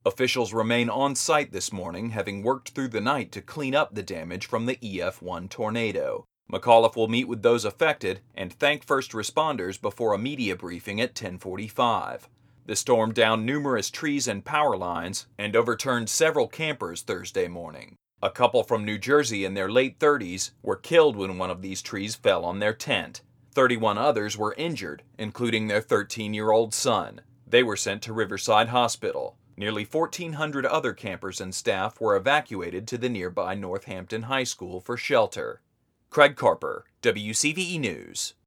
Officials remain on site this morning, having worked through the night to clean up the damage from the EF1 tornado. McAuliffe will meet with those affected and thank first responders before a media briefing at 10:45. The storm downed numerous trees and power lines and overturned several campers Thursday morning. A couple from New Jersey in their late 30s were killed when one of these trees fell on their tent. 31 others were injured, including their 13-year-old son. They were sent to Riverside Hospital. Nearly 1,400 other campers and staff were evacuated to the nearby Northampton High School for shelter. Craig Carper, WCVE News.